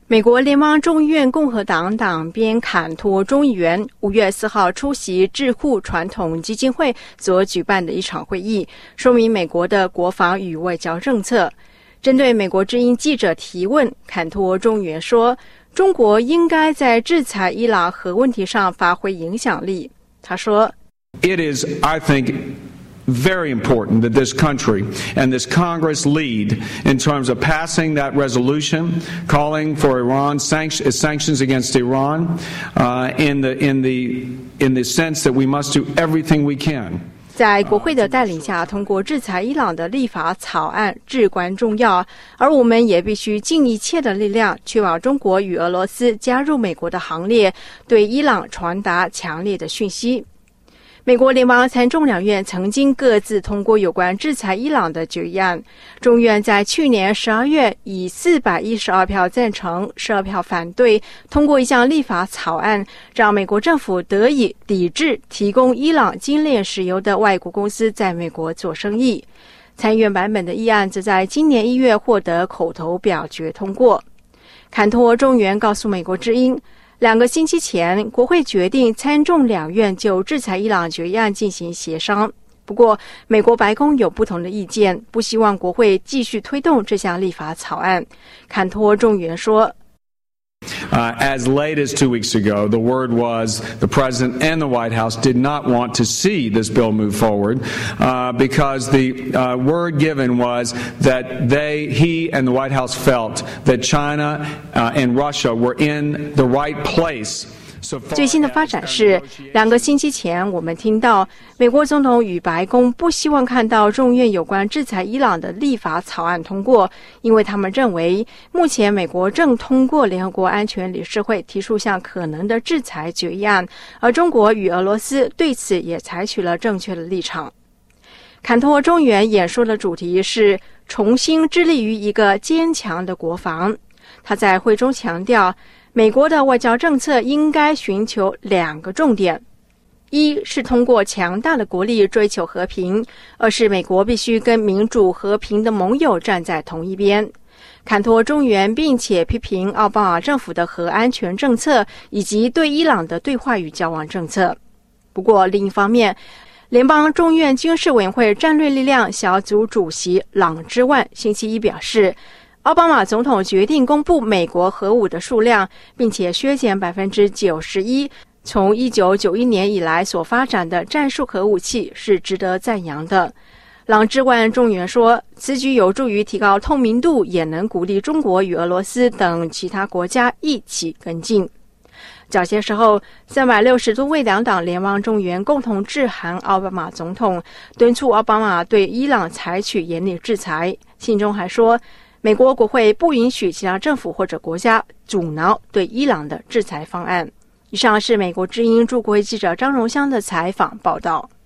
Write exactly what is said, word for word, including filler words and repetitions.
美国联邦众议院共和党党鞭坎托众议员五月四号出席智库传统基金会所举办的一场会议，说明美国的国防与外交政策。针对美国之音记者提问，坎托众议员说，中国应该在制裁伊朗核问题上发挥影响力。他说 It is, I think, very important that this country and this Congress lead in terms of passing that resolution calling for Iran sanction, sanctions against Iran uh, in the in the in the sense that we must do everything we can. 在国会的带领下通过制裁伊朗的立法草案至关重要，而我们也必须尽一切的力量，确保中国与俄罗斯加入美国的行列，对伊朗传达强烈的讯息。美国联邦参众两院曾经各自通过有关制裁伊朗的决议案，众院在去年十二月以四百一十二票赞成、十二票反对通过一项立法草案，让美国政府得以抵制提供伊朗精炼石油的外国公司在美国做生意。参议院版本的议案则在今年一月获得口头表决通过。坎托众议员告诉美国之音，两个星期前，国会决定参众两院就制裁伊朗决议案进行协商。不过，美国白宫有不同的意见，不希望国会继续推动这项立法草案。坎托众议员说 Uh, as late as two weeks ago, the word was the President and the White House did not want to see this bill move forward uh, because the uh, word given was that they, he and the White House felt that China uh, and Russia were in the right place. 最新的发展是，两个星期前我们听到美国总统与白宫不希望看到众院有关制裁伊朗的立法草案通过，因为他们认为目前美国正通过联合国安全理事会提出项可能的制裁决议案，而中国与俄罗斯对此也采取了正确的立场。坎托众议员演说的主题是重新致力于一个坚强的国防。他在会中强调，美国的外交政策应该寻求两个重点：一是通过强大的国力追求和平；二是美国必须跟民主和平的盟友站在同一边。坎托众议员并且批评奥巴马政府的核安全政策以及对伊朗的对话与交往政策。不过，另一方面，联邦众院军事委员会战略力量小组主席朗之万星期一表示，奥巴马总统决定公布美国核武的数量，并且削减 百分之九十一 从一九九一年以来所发展的战术核武器，是值得赞扬的。朗之万众议员说，此举有助于提高透明度，也能鼓励中国与俄罗斯等其他国家一起跟进。早些时候，三百六十多位两党联邦众议员共同致函奥巴马总统，敦促奥巴马对伊朗采取严厉制裁。信中还说，美国国会不允许其他政府或者国家阻挠对伊朗的制裁方案。以上是美国之音驻国会记者张荣香的采访报道。